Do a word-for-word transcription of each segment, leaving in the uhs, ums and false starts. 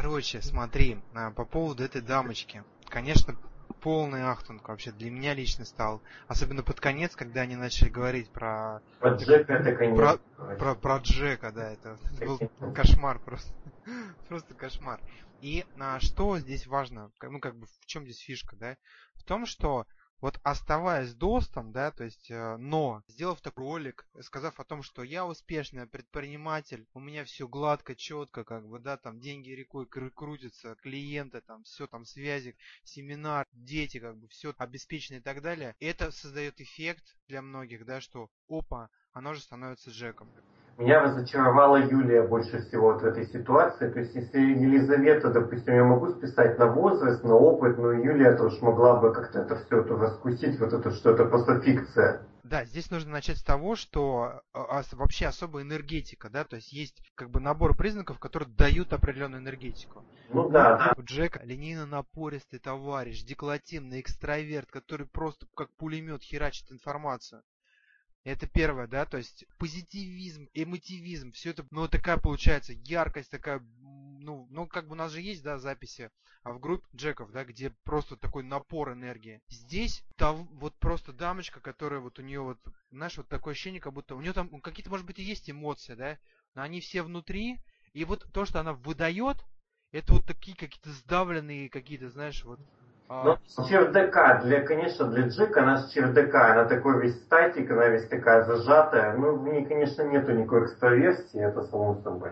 Короче, смотри, а, по поводу этой дамочки. Конечно, полный ахтунг вообще для меня лично стал. Особенно под конец, когда они начали говорить про... Про Джека это, Про, конечно. про, про Джека, да, это, это был Конечно. кошмар просто. Просто кошмар. И а, что здесь важно, как- ну как бы в чем здесь фишка, да? В том, что вот оставаясь достом, да, то есть, э, но сделав такой ролик, сказав о том, что я успешный предприниматель, у меня все гладко, четко, как бы, да, там деньги рекой кру- крутятся, клиенты, там, все, там, связи, семинар, дети, как бы, все обеспечено и так далее. Это создает эффект для многих, да, что, опа, оно же становится Джеком. Меня разочаровала Юлия больше всего вот в этой ситуации. То есть, если Елизавета, допустим, я могу списать на возраст, на опыт, но Юлия-то уж могла бы как-то это все это раскусить, вот это, что это просто фикция. Да, здесь нужно начать с того, что а, ос- вообще особая энергетика, да, то есть есть как бы набор признаков, которые дают определенную энергетику. Ну У, да, да. у Джека линейно напористый товарищ, декларативный экстраверт, который просто как пулемет херачит информацию. Это первое, да, то есть позитивизм, эмотивизм, все это, ну, такая получается яркость, такая, м, ну, ну, как бы у нас же есть, да, записи а в группе Джеков, да, где просто такой напор энергии. Здесь там вот просто дамочка, которая вот у нее вот, знаешь, вот такое ощущение, как будто у нее там какие-то, может быть, и есть эмоции, да, но они все внутри, и вот то, что она выдает, это вот такие какие-то сдавленные какие-то, знаешь, вот, Ну, а, чердака, для, конечно, для Джека она с чердака, она такой весь статик, она весь такая зажатая. Ну, в ней, конечно, нету никакой экстраверсии, это само собой.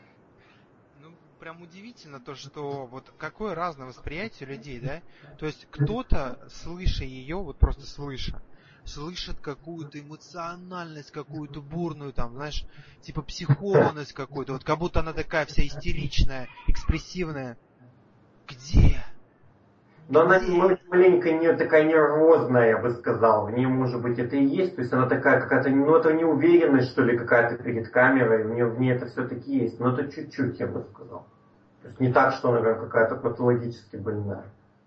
ну, прям удивительно то, что вот какое разное восприятие людей, да? То есть кто-то, слыша ее, вот просто слыша, слышит какую-то эмоциональность, какую-то бурную, там, знаешь, типа психованность какую-то, вот как будто она такая вся истеричная, экспрессивная. Где? Но она Где? м- маленько не такая нервозная, я бы сказал. В ней, может быть, это и есть. То есть она такая какая-то, ну, это неуверенность, что ли, какая-то перед камерой. В ней, в ней это все-таки есть. Но это чуть-чуть, я бы сказал. То есть не так, что она прям какая-то патологически больная.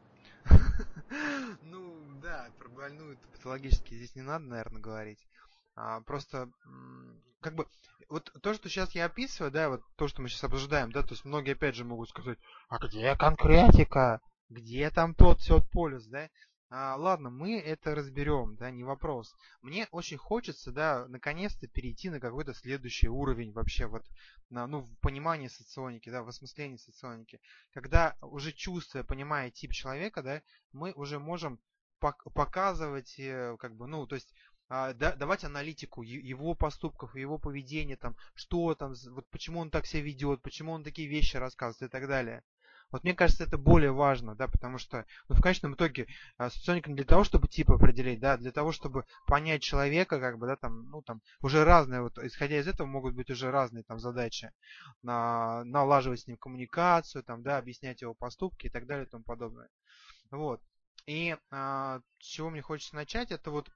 Ну, да, про больную патологически здесь не надо, наверное, говорить. А, просто, м, как бы, вот то, что сейчас я описываю, да, вот то, что мы сейчас обсуждаем, да, то есть многие опять же могут сказать, а где конкретика? Где там тот все полюс, да? А, ладно, мы это разберем, да, не вопрос. Мне очень хочется, да, наконец-то перейти на какой-то следующий уровень вообще вот, на, ну, в понимании соционики, да, в осмыслении соционики. Когда уже чувствуя, понимая тип человека, да, мы уже можем пок- показывать, э, как бы, ну, то есть а, да- давать аналитику е- его поступков, его поведения, там, что там, з- вот почему он так себя ведет, почему он такие вещи рассказывает и так далее. Вот мне кажется, это более важно, да, потому что, ну, в конечном итоге, а, соционика не для того, чтобы тип определить, да, а для того, чтобы понять человека, как бы, да, там, ну, там, уже разные, вот, исходя из этого, могут быть уже разные, там, задачи, на, налаживать с ним коммуникацию, там, да, объяснять его поступки и так далее и тому подобное. Вот. И а, с чего мне хочется начать, это вот...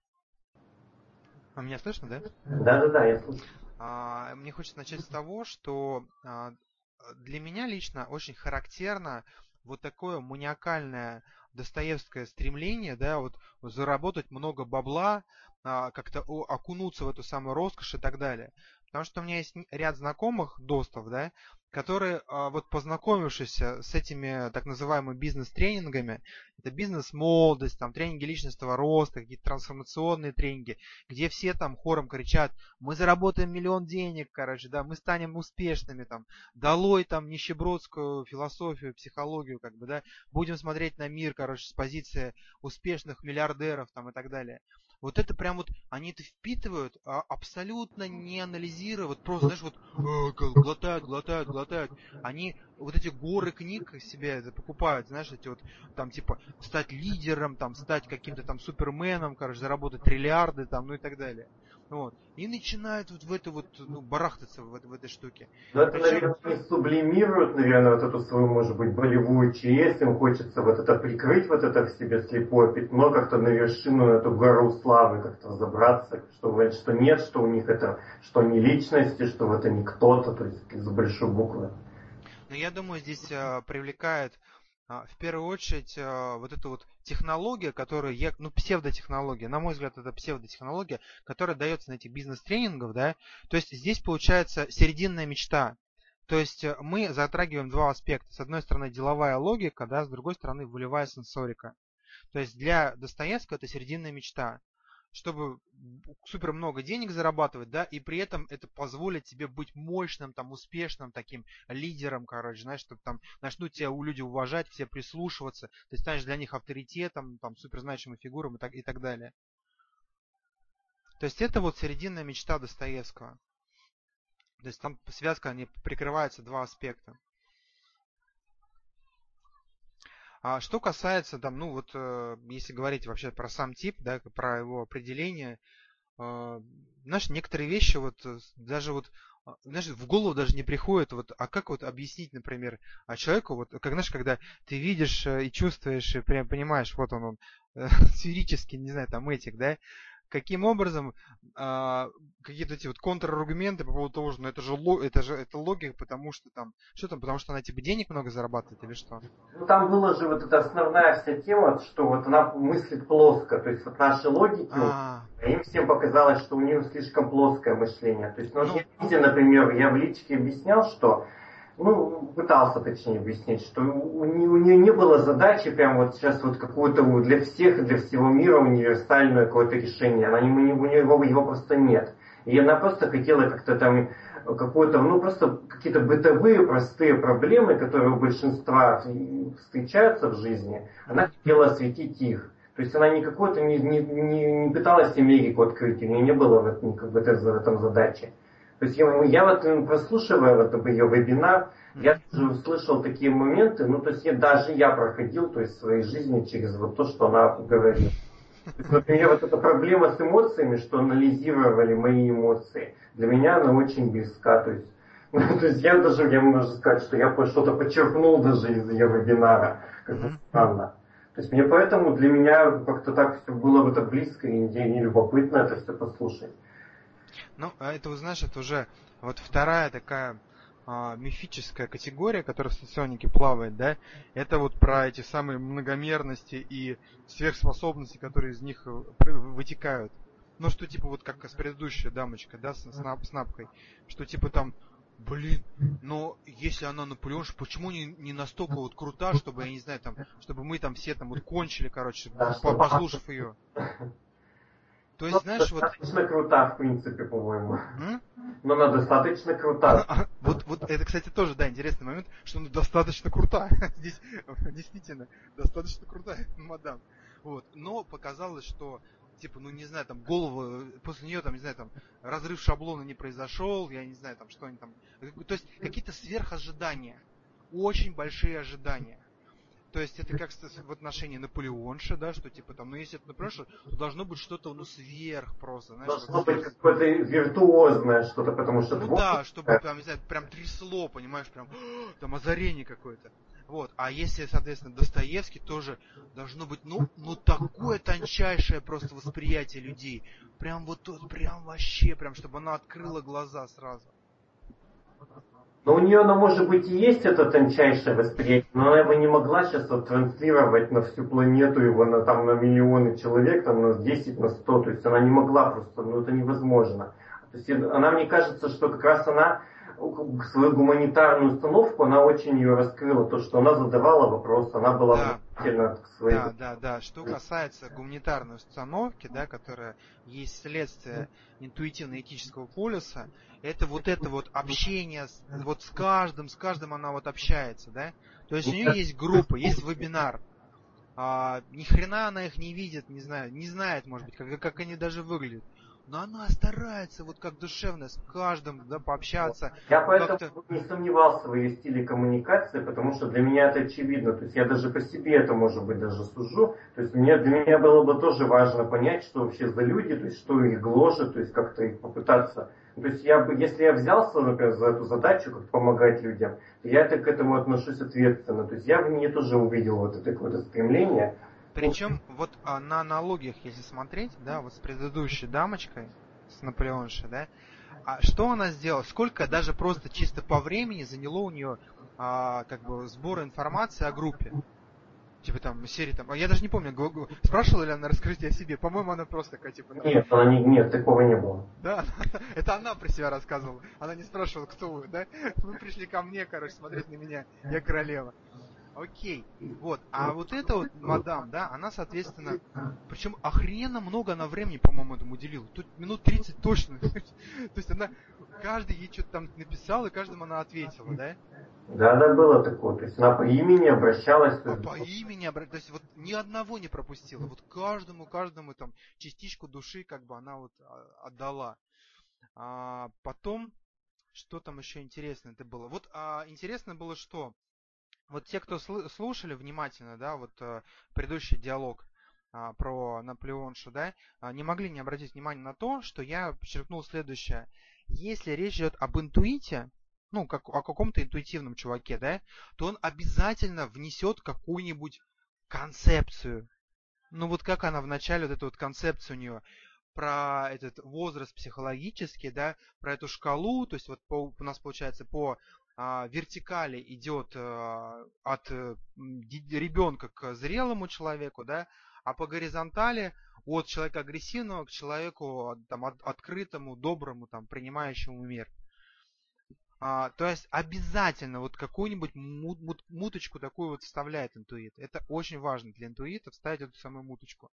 А меня слышно, да? Да-да-да, я слышу. А, мне хочется начать с того, что а, для меня лично очень характерно вот такое маниакальное достоевское стремление, да, вот заработать много бабла, а, как-то о- окунуться в эту самую роскошь и так далее. Потому что у меня есть н- ряд знакомых, достов, да, которые, а, вот познакомившись э, с этими так называемыми бизнес-тренингами, это бизнес-молодость, там, тренинги личностного роста, какие-то трансформационные тренинги, где все там хором кричат: мы заработаем миллион денег, короче, да, мы станем успешными, там, долой там нищебродскую философию, психологию, как бы, да, будем смотреть на мир, короче, с позиции успешных миллиардеров, там, и так далее. Вот это прям вот, они это впитывают, а, абсолютно не анализируя, вот просто, знаешь, вот э, глотают, глотают, глотают. Они вот эти горы книг себе это покупают, знаешь, эти вот, там, типа, стать лидером, там, стать каким-то там суперменом, короче, заработать триллиарды, там, ну и так далее. Вот. И начинают вот в это вот, ну, барахтаться в, в этой штуке. Но это, Причем, наверное, они сублимируют, наверное, вот эту свою, может быть, болевую честь, им хочется вот это прикрыть, вот это в себе слепое пятно, как-то на вершину, на эту гору славы как-то забраться, что, говорят, что нет, что у них это, что они личности, что это не кто-то, то есть из большой буквы. ну, я думаю, здесь а, привлекает а, в первую очередь а, вот эта вот технология, которая, я- ну, псевдотехнология, на мой взгляд, это псевдотехнология, которая дается на этих бизнес-тренингах, да, то есть здесь получается серединная мечта. То есть мы затрагиваем два аспекта. С одной стороны деловая логика, да, с другой стороны волевая сенсорика. То есть для Достоевского это серединная мечта, чтобы супер много денег зарабатывать, да, и при этом это позволит тебе быть мощным, там, успешным таким лидером, короче, знаешь, чтобы там начнут тебя у люди уважать, к тебе прислушиваться, ты станешь для них авторитетом, там, суперзначимой фигурой и так, и так далее. То есть это вот серединная мечта Достоевского. То есть там связка, они прикрываются два аспекта. А что касается, там, ну вот, э, если говорить вообще про сам тип, да, про его определение, э, знаешь, некоторые вещи вот э, даже вот, а, знаешь, в голову даже не приходит, вот, а как вот объяснить, например, а человеку, вот, как, знаешь, когда ты видишь э, и чувствуешь, и прям понимаешь, вот он, он э, сферический, не знаю, там, этик, да, каким образом а, какие-то эти вот контраргументы по поводу того, что ну, это же ло- это же это логика, потому что там что там, потому что она типа денег много зарабатывает или что? Ну, там была же вот эта основная вся тема, что вот она мыслит плоско. То есть вот наши логики, вот, А, им всем показалось, что у нее слишком плоское мышление. То есть, ну, ну, я, например, я в личке объяснял, что ну, пытался, точнее, объяснить, что у, не- у нее не было задачи прям вот сейчас вот какую-то вот для всех, для всего мира универсальное какое-то решение. Она не, у нее его, его просто нет. И она просто хотела как-то там какое-то, ну просто какие-то бытовые простые проблемы, которые у большинства встречаются в жизни, она хотела осветить их. То есть она не какой-то не, не, не, не пыталась Америку открыть, у нее не было в этом, как бы, в этом задачи. То есть я, я вот прослушивая вот ее вебинар, я тоже услышал такие моменты, ну то есть я, даже я проходил, то есть в своей жизни через вот то, что она говорила. То есть, например, вот эта проблема с эмоциями, что анализировали мои эмоции, для меня она очень близка. То есть, ну, то есть я даже, я могу сказать, что я что-то подчеркнул даже из ее вебинара, как бы странно. То есть мне поэтому для меня как-то так все было это близко и не любопытно это все послушать. ну, а это, вы знаешь, это уже вот вторая такая а, мифическая категория, которая в соционике плавает, да, это вот про эти самые многомерности и сверхспособности, которые из них э, при- вытекают. Ну, что типа вот как с предыдущей дамочкой, да, с, с, нап- с напкой, что типа там, блин, но если она Наполеонша, почему не, не настолько вот крута, чтобы, я не знаю, там, чтобы мы там все там вот кончили, короче, Да, по- что послушав ее. То ну, есть, знаешь, вот... достаточно крута, в принципе, по-моему. М? Но она достаточно крута. А, вот, вот это, кстати, тоже, да, интересный момент, что она достаточно крута. Здесь действительно достаточно крутая мадам. Вот. Но показалось, что, типа, ну не знаю, там голову, после нее, там, не знаю, там, разрыв шаблона не произошел, я не знаю, там, что они там. То есть какие-то сверхожидания. Очень большие ожидания. То есть это как в отношении Наполеонша, да, что типа там, ну если это Наполеонша, то должно быть что-то, ну, сверх просто, знаешь, Должно вот быть сверх. какое-то виртуозное что-то, потому что Ну творчество... да, чтобы прям, не знаю, прям трясло, понимаешь, прям там озарение какое-то. Вот. А если, соответственно, Достоевский, тоже должно быть, ну, ну такое тончайшее просто восприятие людей. Прям вот тут, прям вообще, прям, чтобы она открыла глаза сразу. Но у нее, оно, может быть, и есть это тончайшее восприятие, но она его не могла сейчас вот транслировать на всю планету, его на, там, на миллионы человек, там, на десять, на сто, то есть она не могла просто, ну это невозможно. То есть она, мне кажется, что как раз она свою гуманитарную установку, она очень ее раскрыла, то, что она задавала вопросы, она была Да. внимательна к своей... Да, да, да. Что касается гуманитарной установки, да, которая есть следствие интуитивно-этического полюса, это вот это вот общение с, вот с каждым, с каждым она вот общается, да. То есть у нее есть группа, есть вебинар. А, ни хрена она их не видит, не знаю, не знает, может быть, как, как они даже выглядят. Но она старается, вот как душевно, с каждым, да, пообщаться. Я поэтому Как-то. не сомневался в ее стиле коммуникации, потому что для меня это очевидно. То есть я даже по себе это, может быть, даже сужу. То есть мне, для меня было бы тоже важно понять, что вообще за люди, то есть что их гложет, то есть как-то их попытаться. То есть я бы, если я взялся, например, за эту задачу, как помогать людям, то я так к этому отношусь ответственно. То есть я в ней тоже увидел вот это какое-то стремление. Причем вот а, на аналогиях, если смотреть, да, вот с предыдущей дамочкой, с Наполеоншей, да, а что она сделала? Сколько даже просто чисто по времени заняло у нее а, как бы сбор информации о группе? Типа там серии там, а я даже не помню, го- го- спрашивала ли она раскрытие о себе, по-моему, она просто такая, типа там, Нет, она не, нет, такого не было. да, это она про себя рассказывала, она не спрашивала, кто вы, да, вы пришли ко мне, короче, смотреть на меня, я королева. Окей, вот, а вот эта вот мадам, да, она, соответственно, причем охренно много она времени, по-моему, этому уделила, тут минут тридцать точно, то есть она, каждый ей что-то там написал, и каждому она ответила, да? Да, да, было такое. То есть она по имени обращалась. То А есть, по имени, обра- то есть вот ни одного не пропустила. Вот каждому, каждому там частичку души как бы она вот а, отдала. А потом, что там еще интересно это было? Вот а, интересно было, что вот те, кто сл- слушали внимательно, да, вот а, предыдущий диалог а, про Наполеоншу, да, а, не могли не обратить внимание на то, что я подчеркнул следующее. Если речь идет об интуите, ну, как о каком-то интуитивном чуваке, да, то он обязательно внесет какую-нибудь концепцию. Ну, вот как она в начале, вот эта вот концепция у нее про этот возраст психологический, да, про эту шкалу, то есть вот по, у нас получается по а, вертикали идет а, от а, ребенка к зрелому человеку, да, а по горизонтали от человека агрессивного к человеку там, от, открытому, доброму, там, принимающему мир. А, то есть обязательно вот какую-нибудь мут, мут, муточку такую вот вставляет интуит. Это очень важно для интуита вставить эту самую муточку.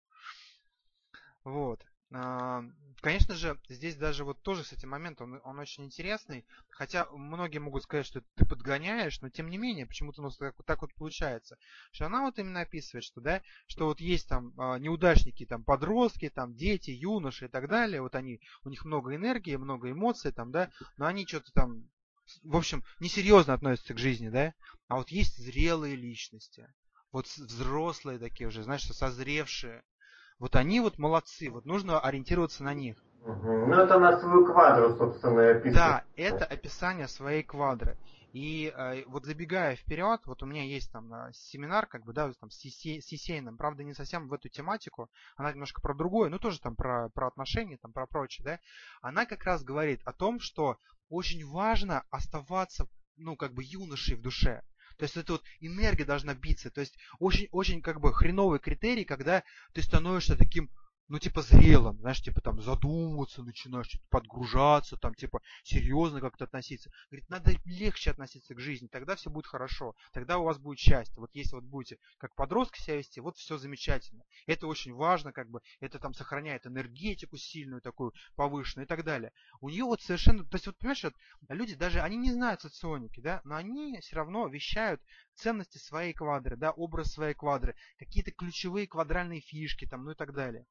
Вот. А, конечно же, здесь даже вот тоже, кстати, момент, он, он очень интересный. Хотя многие могут сказать, что ты подгоняешь, но тем не менее, почему-то у нас так, так вот получается. Что она вот именно описывает, что, да, что вот есть там а, неудачники, там подростки, там дети, юноши и так далее. Вот они, у них много энергии, много эмоций, там, да, но они что-то там, в общем, несерьезно относятся к жизни, да. А вот есть зрелые личности. Вот взрослые такие уже, знаешь, созревшие. Вот они вот молодцы, вот нужно ориентироваться на них. угу. Ну, это на свою квадру, собственно, и описывает. Да, это описание своей квадры. И э, вот забегая вперед, вот у меня есть там э, семинар, как бы, да, там с Есейным, правда, не совсем в эту тематику, она немножко про другое, но тоже там про, про отношения, там про прочее, да. Она как раз говорит о том, что очень важно оставаться, ну, как бы юношей в душе. То есть эта вот энергия должна биться. То есть очень-очень как бы хреновый критерий, когда ты становишься таким, ну, типа, зрелым, знаешь, типа, там, задумываться начинаешь, типа, подгружаться, там, типа, серьезно как-то относиться. Говорит, надо легче относиться к жизни, тогда все будет хорошо, тогда у вас будет счастье. Вот если вот будете как подростки себя вести, вот все замечательно. Это очень важно, как бы, это там сохраняет энергетику сильную такую, повышенную и так далее. У нее вот совершенно, то есть, вот, понимаешь, вот, люди даже, они не знают соционики, да, но они все равно вещают ценности своей квадры, да, образ своей квадры, какие-то ключевые квадральные фишки, там, ну и так далее.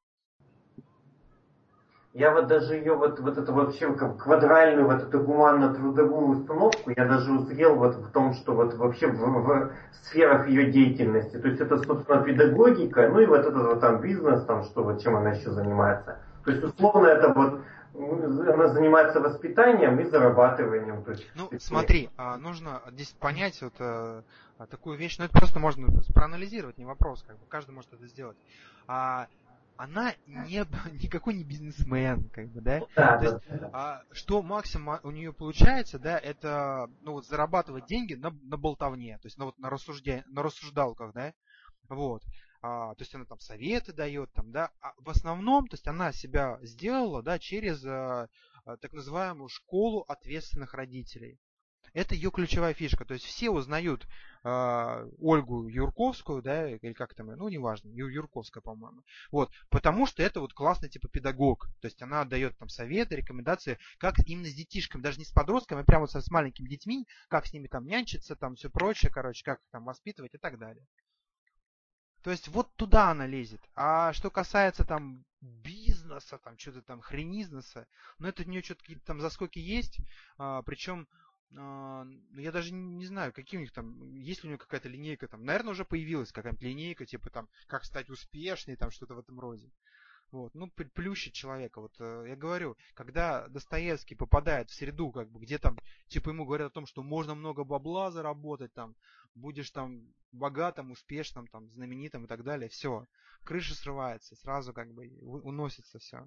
Я вот даже ее вот, вот эту вообще как квадральную вот эту гуманно-трудовую установку, я даже узрел вот в том, что вот вообще в, в сферах ее деятельности. То есть это, собственно, педагогика, ну и вот этот вот там бизнес, там что вот чем она еще занимается. То есть условно это вот она занимается воспитанием и зарабатыванием. То есть, ну, смотри, нужно здесь понять вот а, такую вещь, ну это просто можно проанализировать, не вопрос, как бы каждый может это сделать. А, она не, никакой не бизнесмен, как бы, да? Да, То есть, да, да. а, что максимум у нее получается, да, это, ну, вот зарабатывать деньги на, на болтовне, то есть, на, вот, на, рассужде, на рассуждалках, да, вот. А, то есть, она там советы дает, там, да, а в основном, то есть, она себя сделала, да, через а, а, так называемую школу ответственных родителей. Это ее ключевая фишка. То есть все узнают э, Ольгу Юрковскую, да, или как там, ну, неважно, Ю, Юрковская, по-моему. Вот, потому что это вот классный типа педагог. То есть она дает там советы, рекомендации, как именно с детишками, даже не с подростками, а прямо с маленькими детьми, как с ними там нянчиться, там все прочее, короче, как их там воспитывать и так далее. То есть вот туда она лезет. А что касается там бизнеса, там что-то там хренизнеса, ну это у нее что-то какие-то там заскоки есть, а, причем а, ну, я даже не знаю, какие у них там, есть ли у нее какая-то линейка там, наверное, уже появилась какая-то линейка, типа там, как стать успешной, там что-то в этом роде. Вот, ну, плющит человека. Вот э, я говорю, когда Достоевский попадает в среду, как бы, где там, типа, ему говорят о том, что можно много бабла заработать, там, будешь там богатым, успешным, там, знаменитым и так далее, все, крыша срывается, сразу как бы уносится все.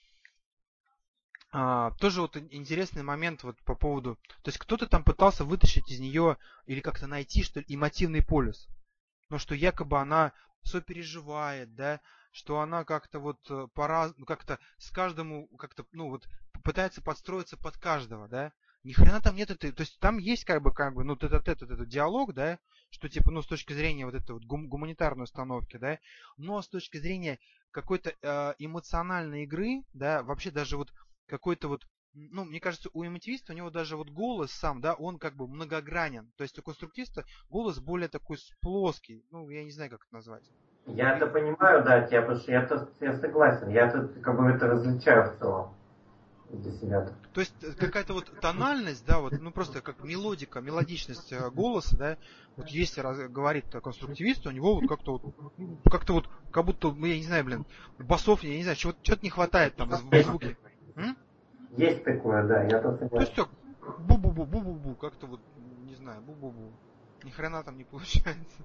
А, тоже вот интересный момент вот по поводу, то есть кто-то там пытался вытащить из нее или как-то найти, что ли, эмотивный полюс. но что якобы она сопереживает, да, что она как-то вот э, пора, ну, как-то с каждому, как-то, ну вот, пытается подстроиться под каждого, да. Ни хрена там нет этой, то есть там есть как бы, как бы, ну, этот, этот, этот диалог, да, что типа, ну, с точки зрения вот этой вот гум- гуманитарной установки, да, но с точки зрения какой-то э, эмоциональной игры, да, вообще даже вот какой-то вот, ну, мне кажется, у эмотивиста у него даже вот голос сам, да, он как бы многогранен. То есть у конструктиста голос более такой плоский. Ну, я не знаю, как это назвать. Я это И- понимаю, да, я, потому что я, -то, я согласен. Я это как бы это различаю в целом для себя. То есть э, какая-то вот тональность, да, вот, ну просто как мелодика, мелодичность э, голоса, да, вот если раз, говорит э, конструктивист, у него вот как-то вот, ну, как-то вот, как будто, ну, я не знаю, блин, басов, я не знаю, чего-то, чего-то не хватает там в, в звуке. М? Есть такое, да, я то То есть согласен. так, бу-бу-бу, бу-бу-бу, как-то вот, не знаю, бу-бу-бу. Ни хрена там не получается.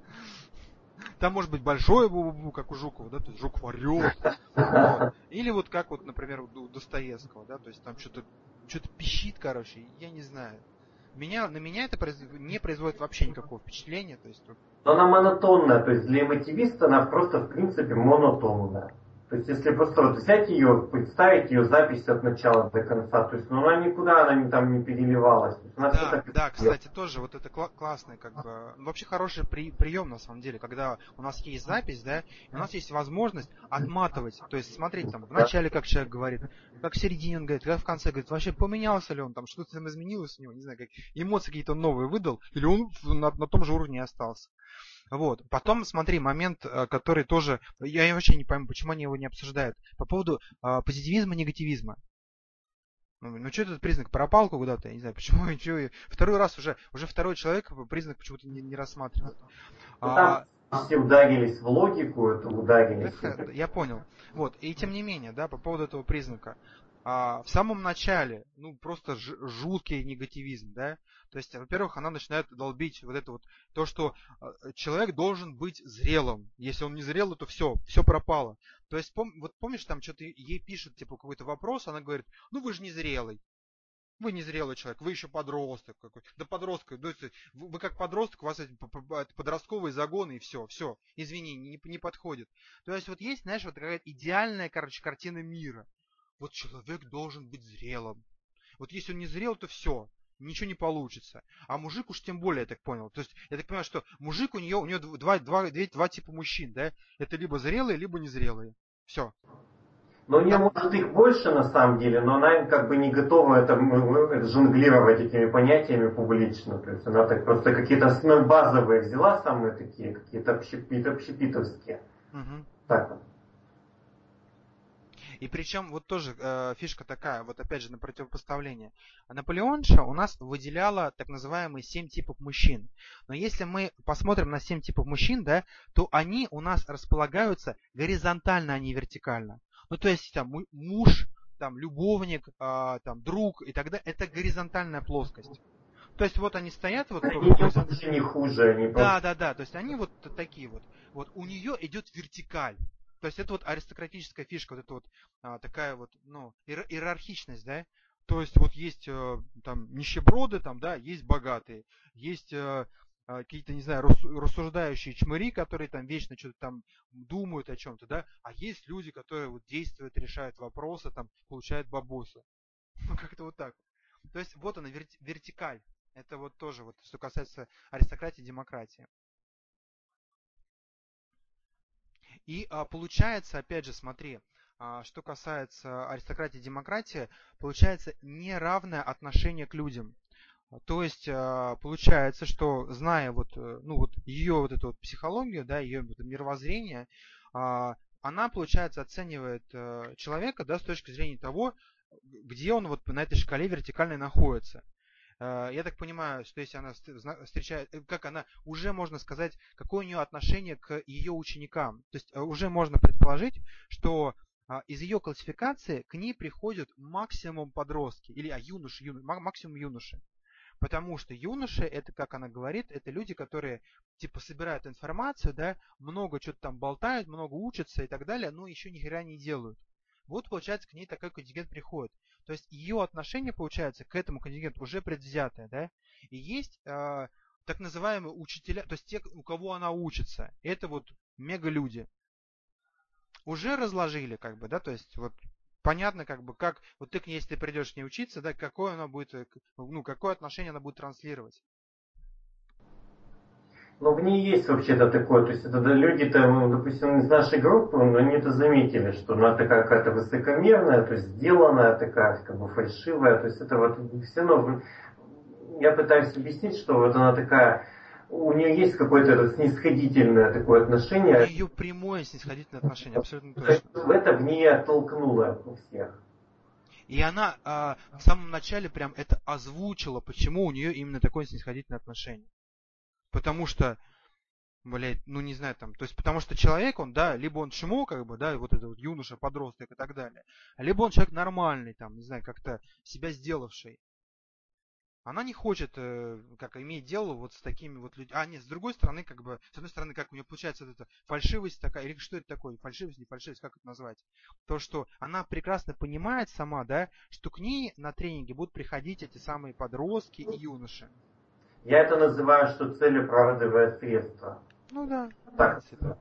Там может быть большое бу-бу-бу, как у Жукова, да, то есть Жуков орет. Вот. Или вот как вот, например, у Достоевского, да, то есть там что-то что-то пищит, короче, я не знаю. Меня, на меня это произ... не производит вообще никакого впечатления, то есть вот, Но она монотонная, то есть для эмотивиста она просто в принципе монотонная. То есть если просто вот взять ее, представить ее запись от начала до конца, то есть ну, она никуда она не, там не переливалась. То есть она все да, так и да, было. кстати, тоже вот это кла- классный, как бы, ну, вообще хороший при- прием на самом деле, когда у нас есть запись, да, и у нас есть возможность отматывать, то есть смотреть там в Да. начале, как человек говорит, как в середине он говорит, как в конце говорит, вообще поменялся ли он там, что-то там изменилось у него, не знаю, как эмоции какие-то новые выдал, или он на, на том же уровне остался. Вот. Потом, смотри, момент, э, который тоже, я вообще не пойму, почему они его не обсуждают, по поводу э, позитивизма, негативизма. Ну, ну что этот признак пропал куда-то, я не знаю, почему, чё, второй раз уже, уже второй человек признак почему-то не, не рассматривает. Ну там А, все ударились в логику, это да, ударились. ха- я понял. Вот, и тем не менее, да, по поводу этого признака. А, в самом начале, ну, просто ж- жуткий негативизм, да. То есть, во-первых, она начинает долбить вот это вот, то, что а, человек должен быть зрелым. Если он не зрелый, то все, все пропало. То есть, пом- вот помнишь, там что-то ей пишут, типа, какой-то вопрос, она говорит, ну вы же не зрелый. Вы не зрелый человек, вы еще подросток какой. Да подросток, да, вы, вы как подросток, у вас эти подростковые загоны и все, все, извини, не, не подходит. То есть вот есть, знаешь, вот какая-то идеальная, короче, картина мира. Вот человек должен быть зрелым. Вот если он не зрел, то все, ничего не получится. А мужик уж тем более, я так понял. То есть я так понимаю, что мужик у нее, у нее два, два, два, два типа мужчин, да? Это либо зрелые, либо незрелые. Все. Но у нее Там, может их больше на самом деле, но она как бы не готова это, это жонглировать этими понятиями публично. То есть она так просто какие-то основные базовые взяла, самые такие, какие-то общепит, общепитовские. угу. Так вот. И причем вот тоже э, фишка такая, вот опять же на противопоставление. Наполеонша у нас выделяла так называемые семь типов мужчин. Но если мы посмотрим на семь типов мужчин, да, то они у нас располагаются горизонтально, а не вертикально. Ну то есть там муж, там любовник, э, там друг и так далее, это горизонтальная плоскость. То есть вот они стоят вот по, Они по не горизонтали. лучше, не хуже, они Да, просто... да, да. То есть они вот такие вот. Вот у нее идет вертикаль. То есть это вот аристократическая фишка, вот это вот а, такая вот, ну, иер- иерархичность, да. То есть вот есть э, там нищеброды, там, да, есть богатые, есть э, а, какие-то, не знаю, рас- рассуждающие чмыри, которые там вечно что-то там думают о чем-то, да, а есть люди, которые вот действуют, решают вопросы, там, получают бабосы. Ну, как-то вот так. То есть вот она, верти- вертикаль. Это вот тоже, вот, что касается аристократии и демократии. И а, получается, опять же, смотри, а, что касается аристократии и демократии, получается неравное отношение к людям. То есть а, получается, что зная вот, э, ну, вот ее вот эту вот психологию, да, ее вот мировоззрение, а, она, получается, оценивает э, человека, да, с точки зрения того, где он вот на этой шкале вертикальной находится. Э, Я так понимаю, что если она встречает, э, как она, уже можно сказать, какое у нее отношение к ее ученикам. То есть э, уже можно предположить, что а, из ее классификации к ней приходят максимум подростки, или а, юноши, юно, максимум юноши. Потому что юноши, это, как она говорит, это люди, которые типа собирают информацию, да, много что-то там болтают, много учатся и так далее, но еще ни хера не делают. Вот, получается, к ней такой контингент приходит. То есть ее отношение, получается, к этому контингенту уже предвзятое, да. И есть э, так называемые учителя, то есть те, у кого она учится, это вот мега-люди. Уже разложили, как бы, да, то есть вот понятно, как бы, как, вот ты к ней, если ты придешь к ней учиться, да, какое она будет, ну, какое отношение она будет транслировать. Но в ней есть вообще-то такое, то есть это да, люди-то, ну, допустим, из нашей группы, ну, они-то заметили, что она такая какая-то высокомерная, то есть сделанная такая, как бы фальшивая, то есть это вот все равно, я пытаюсь объяснить, что вот она такая, у нее есть какое-то это снисходительное такое отношение. У нее прямое снисходительное отношение, абсолютно точно. Это в ней оттолкнуло у всех. И она а, в самом начале прям это озвучила, почему у нее именно такое снисходительное отношение. Потому что, блядь, ну не знаю там, то есть потому что человек, он, да, либо он чмо, как бы, да, вот этот вот юноша, подросток и так далее, либо он человек нормальный, там, не знаю, как-то себя сделавший. Она не хочет, э, как иметь дело вот с такими вот людьми. А, нет, с другой стороны, как бы, с одной стороны, как у нее получается вот эта фальшивость такая, или что это такое, фальшивость, не фальшивость, как это назвать? То, что она прекрасно понимает сама, да, что к ней на тренинге будут приходить эти самые подростки и юноши. Я это называю, что цель оправдывает средства. Ну да, в Так. принципе.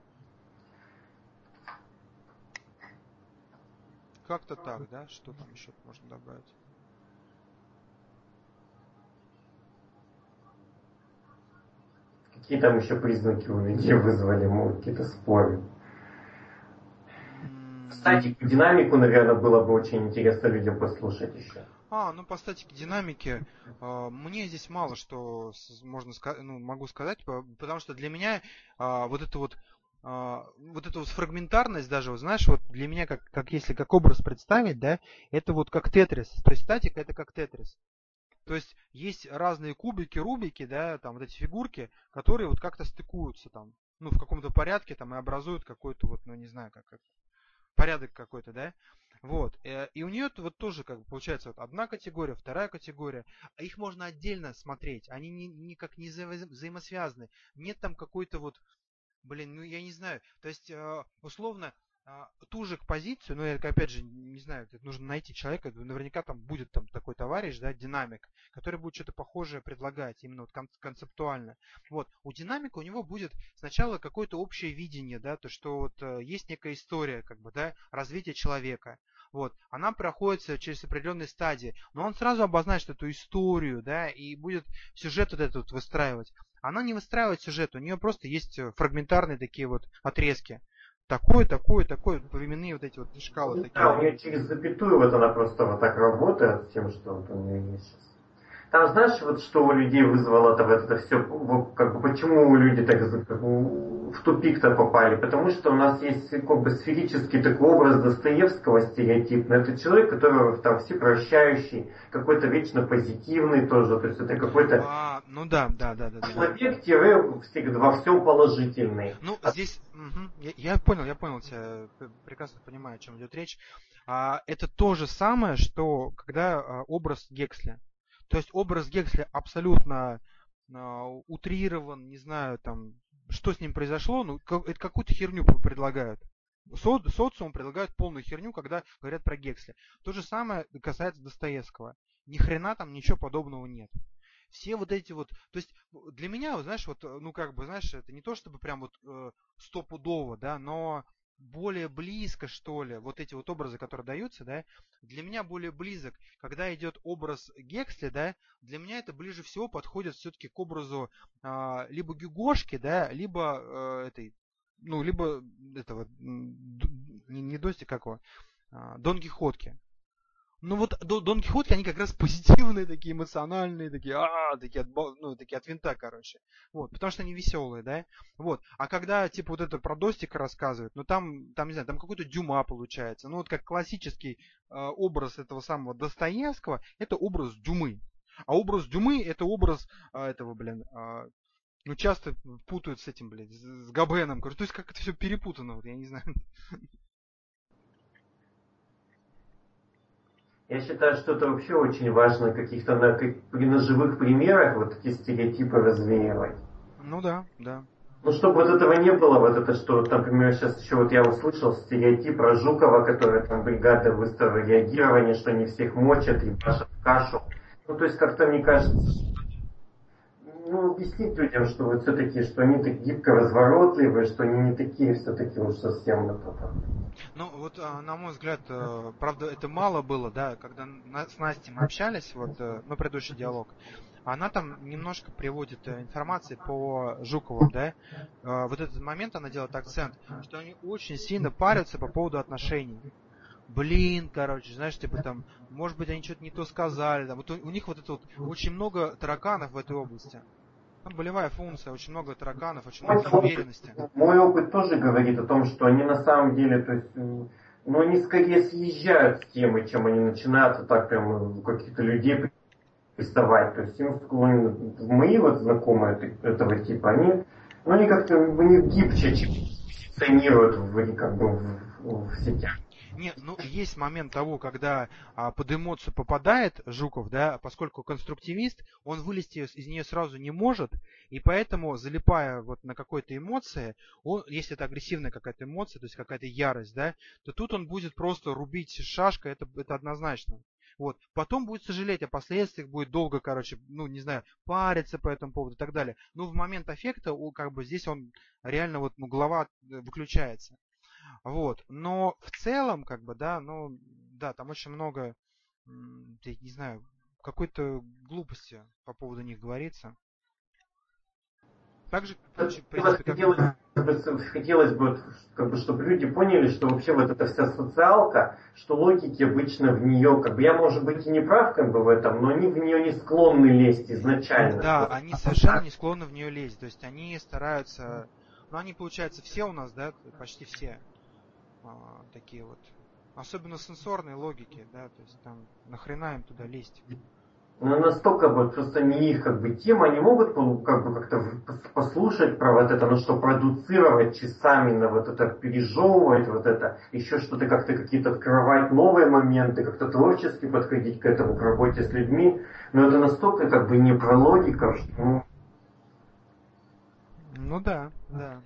Как-то так, да? Что там еще можно добавить? Какие там еще признаки у людей вызвали, мы какие-то споры. Кстати, динамику, наверное, было бы очень интересно людям послушать еще. А, ну по статике динамики э, мне здесь мало что можно сказать, ну, могу сказать, потому что для меня э, вот это вот э, вот эта вот фрагментарность даже, вот, знаешь, вот для меня как, как если как образ представить, да, это вот как тетрис. То есть статика это как тетрис. То есть есть разные кубики, рубики, да, там вот эти фигурки, которые вот как-то стыкуются там, ну, в каком-то порядке там и образуют какой-то вот, ну, не знаю, как, как порядок какой-то, да. Вот. И у нее вот тоже, как бы, получается, вот одна категория, вторая категория. А их можно отдельно смотреть. Они ни, никак не вза- взаимосвязаны. Нет там какой-то вот, блин, ну я не знаю. То есть, условно, ту же позицию, но я опять же не знаю, нужно найти человека, наверняка там будет там такой товарищ, да, динамик, который будет что-то похожее предлагать, именно вот концептуально. Вот, у динамика у него будет сначала какое-то общее видение, да, то что вот есть некая история, как бы, да, развития человека. Вот, она проходит через определенные стадии, но он сразу обозначит эту историю, да, и будет сюжет вот этот вот выстраивать. Она не выстраивает сюжет, у нее просто есть фрагментарные такие вот отрезки. Такой, такой, такой, временные вот эти вот шкалы. Ну, такие. Да, у нее через запятую вот она просто вот так работает с тем, что вот у нее есть сейчас. Там знаешь, вот что у людей вызвало это, вот это все, как бы почему люди так как бы, в тупик-то попали? Потому что у нас есть как бы сферический такой образ Достоевского стереотипный. Это человек, который там всепрощающий, какой-то вечно позитивный тоже, то есть это какой-то а, ну да, да, да, да. человек во всем положительный. Ну а... здесь, угу, я, я понял, я понял тебя, прекрасно понимаю, о чем идет речь. А, это то же самое, что когда а, образ Гексли. То есть образ Гексли абсолютно а, утрирован, не знаю, там, что с ним произошло, ну, как, это какую-то херню предлагают. Со, социум предлагают полную херню, когда говорят про Гексли. То же самое касается Достоевского. Ни хрена там ничего подобного нет. Все вот эти вот, то есть для меня, знаешь, вот, ну как бы, знаешь, это не то чтобы прям вот э, стопудово, да, но более близко, что ли, вот эти вот образы, которые даются, да, для меня более близок, когда идет образ Гексли, да, для меня это ближе всего подходит все-таки к образу э, либо Гюгошки, да, либо э, этой, ну, либо этого, не, не Дости, как его, э, Дон Кихотки. Ну вот Дон Кихотки, они как раз позитивные, такие эмоциональные, такие, а, такие от, ну, такие от винта, короче. Вот, потому что они веселые, да. Вот. А когда, типа, вот это про Достика рассказывают, ну там, там, не знаю, там какой-то Дюма получается. Ну вот как классический э, образ этого самого Достоевского, это образ Дюмы. А образ Дюмы, это образ э, этого, блин, э, ну часто путают с этим, блядь, с, с Габеном. То есть как это все перепутано, вот я не знаю. Я считаю, что это вообще очень важно каких-то на, как, на живых примерах вот эти стереотипы развеивать. Ну да, да. Ну, чтобы вот этого не было, вот это, что, например, сейчас еще вот я услышал стереотип про Жукова, который там бригада быстрого реагирования, что не всех мочат и пашут в кашу. Ну, то есть как-то мне кажется, ну, объяснить людям, что вот все-таки, что они так гибко разворотливые, что они не такие все-таки уж совсем вот это. Ну, вот, а, на мой взгляд, э, правда, это мало было, да, когда на- с Настей мы общались, вот, э, ну, предыдущий диалог, она там немножко приводит э, информации по Жуковым, да, Э, вот этот момент она делает акцент, что они очень сильно парятся по поводу отношений. Блин, короче, знаешь, типа там, может быть, они что-то не то сказали, там, вот у, у них вот это вот очень много тараканов в этой области. Там болевая функция, очень много тараканов, очень Мой много опыт, неуверенности. мой опыт тоже говорит о том, что они на самом деле, то есть, м, ну, они скорее съезжают с темы, чем они начинают вот так прям у каких-то людей приставать. То есть им склонны, мои вот знакомые т- этого типа, они, ну, они как-то у них гибче чем позиционируют в, как бы в, в сетях. Не, ну есть момент того, когда а, под эмоцию попадает Жуков, да, поскольку конструктивист, он вылезти из из нее сразу не может, и поэтому, залипая вот на какой-то эмоции, он, если это агрессивная какая-то эмоция, то есть какая-то ярость, да, то тут он будет просто рубить шашкой, это, это однозначно. Вот. Потом будет сожалеть о последствиях, будет долго, короче, ну, не знаю, париться по этому поводу и так далее. Но в момент аффекта, у- как бы здесь он реально вот, ну, голова э, выключается. Вот. Но в целом, как бы, да, ну, да, там очень много, м, я не знаю, какой-то глупости по поводу них говорится. Так же, в Хотелось, принципе, как... хотелось бы, хотелось бы, вот, как бы, чтобы люди поняли, что вообще вот эта вся социалка, что логики обычно в нее, как бы я, может быть, и не прав как бы в этом, но они в нее не склонны лезть изначально. Да, Вот. они совершенно не склонны в нее лезть. То есть они стараются... Ну, они, получается, все у нас, да, почти все а, такие вот. Особенно сенсорные логики, да, то есть там нахрена им туда лезть. Но настолько вот просто не их как бы тема, они могут ну, как бы как-то в- послушать про вот это, ну что продуцировать часами на вот это, пережевывать вот это, еще что-то как-то какие-то открывать новые моменты, как-то творчески подходить к этому, к работе с людьми. Но это настолько как бы не про логику, что ну, Ну да, да.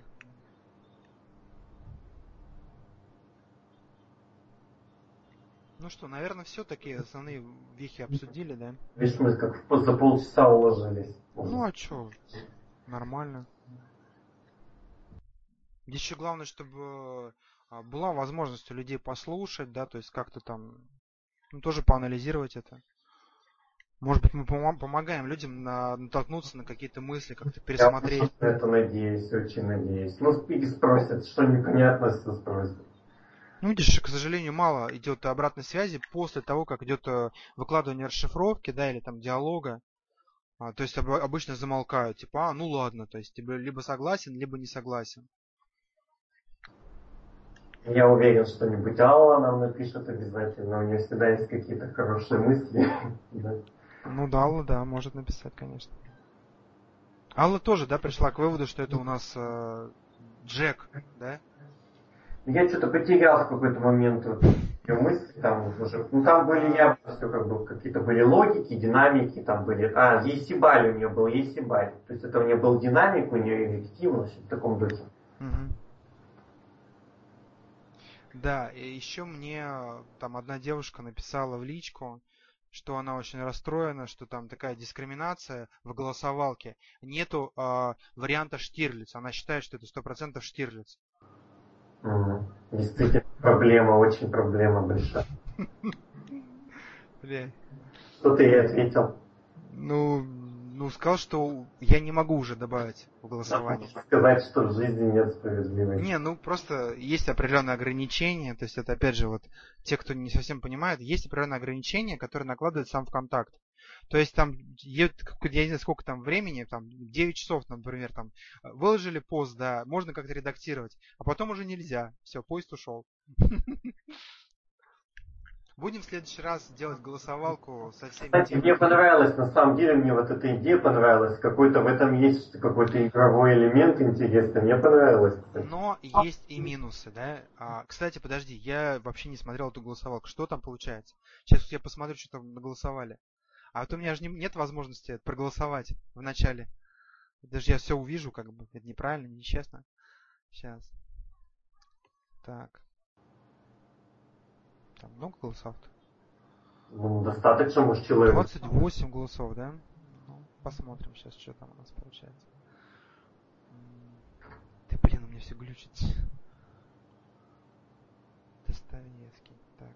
Ну что, наверное, все такие основные вехи обсудили, да? видишь, мы как в- за полчаса уложились. Ну а чё, нормально. Еще главное, чтобы а, была возможность у людей послушать, да, то есть как-то там, ну, тоже поанализировать это. Может быть, мы помо- помогаем людям на- натолкнуться на какие-то мысли, как-то Я очень пересмотреть. на это надеюсь, очень надеюсь. Ну, спики спросят, что непонятно, все спросят. Ну, видишь, к сожалению, мало идет обратной связи после того, как идет э, выкладывание расшифровки, да, или там диалога. А, то есть об- обычно замолкают, типа, а, ну ладно, то есть типа, либо согласен, либо не согласен. Я уверен, что-нибудь Алла нам напишет обязательно. У нее всегда есть какие-то хорошие мысли. Да. Ну да, Алла, да, может написать, конечно. Алла тоже, да, пришла к выводу, что это у нас э, Джек, да? Я что-то потерял в какой-то момент вот ее мысли там уже. Ну там были А, явно все как бы какие-то были логики, динамики, там были. А, Есибаль у нее был, Есибаль. То есть это у нее был динамик, у нее эффективность в таком духе. мгм. Да, и еще мне э, там одна девушка написала в личку, что она очень расстроена, что там такая дискриминация в голосовалке. Нету э, варианта Штирлиц. Она считает, что это сто процентов Штирлиц. Мгм. Действительно, проблема, очень проблема большая. Бля. Что ты ей ответил? Ну, ну, сказал, что я не могу уже добавить в голосование. Сказать, что в жизни нет справедливости. Не, ну просто есть определенные ограничения, то есть это опять же вот те, кто не совсем понимает, есть определенные ограничения, которые накладывает сам ВКонтакт. То есть там, е- как- я не знаю, сколько там времени, там девять часов, например, там э, выложили пост, да, можно как-то редактировать, а потом уже нельзя. Все, поезд ушел. Будем в следующий раз делать голосовалку со всеми Кстати, теми, мне кто... понравилось, на самом деле, мне вот эта идея понравилась. Какой-то в этом есть какой-то игровой элемент интересный. Мне понравилось, кстати. Но есть и минусы, да. А, кстати, подожди, я вообще не смотрел эту голосовалку. Что там получается? Сейчас я посмотрю, что там наголосовали. А вот у меня же не- нет возможности проголосовать в начале. Даже я все увижу, как бы. Это неправильно, нечестно. Сейчас. Так. Там много голосов-то? Ну, достаточно, может, человек. двадцать восемь голосов, да? Ну. посмотрим сейчас, что там у нас получается. Ты, блин, у меня все глючит. Достоевский. Так.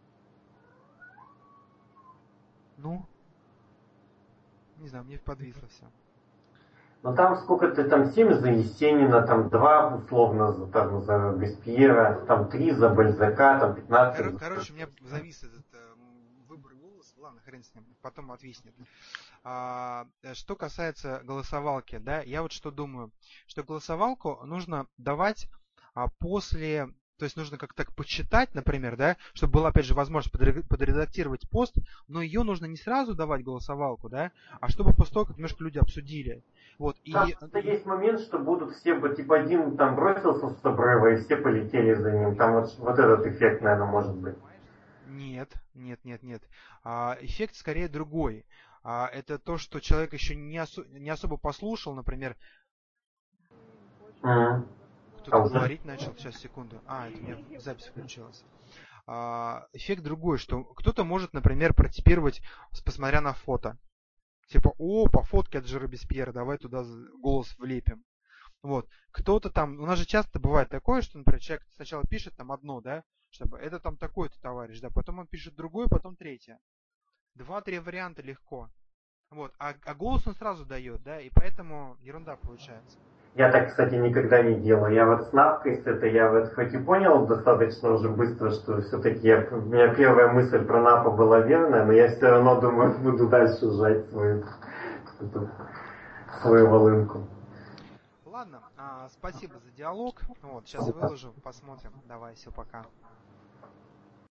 Ну? Не знаю, мне подвисло все. Ну там сколько ты, там семь за Есенина, там два условно за, там, за Гаспьера, там три за Бальзака, там пятнадцать. Кор- короче, у меня завис этот э, выбор голоса. Ладно, хрен с ним, потом отвиснет. А, что касается голосовалки, да, я вот что думаю, что голосовалку нужно давать а, после, то есть нужно как-то так почитать, например, да, чтобы была опять же возможность подредактировать пост, но ее нужно не сразу давать голосовалку, да, а чтобы после того, как немножко люди обсудили. Вот, Там и... есть момент, что будут все, типа один там бросился с обрыва и все полетели за ним. Там вот, вот этот эффект, наверное, может быть. Нет, нет, нет, нет. А, эффект скорее другой. А, это то, что человек еще не, осо- не особо послушал, например, Mm. кто-то А уже? говорить начал, сейчас, секунду. А, это у меня запись включилась. А, эффект другой, что кто-то может, например, протипировать, посмотря на фото. Типа, о, по фотке от Робеспьера, давай туда голос влепим. Вот. Кто-то там, у нас же часто бывает такое, что, например, человек сначала пишет там одно, да, чтобы это там такой-то товарищ, да, потом он пишет другое, потом третье. Два-три варианта легко. Вот. А, а голос он сразу дает, да, и поэтому ерунда получается. Я так, кстати, никогда не делаю. Я вот с навкой с этой, я вот хоть и понял достаточно уже быстро, что все-таки я, у меня первая мысль про напа была верная, но я все равно думаю, буду дальше жать свою, эту, свою волынку. Ладно, а, спасибо за диалог. Вот, сейчас выложу, посмотрим. Давай, все, пока.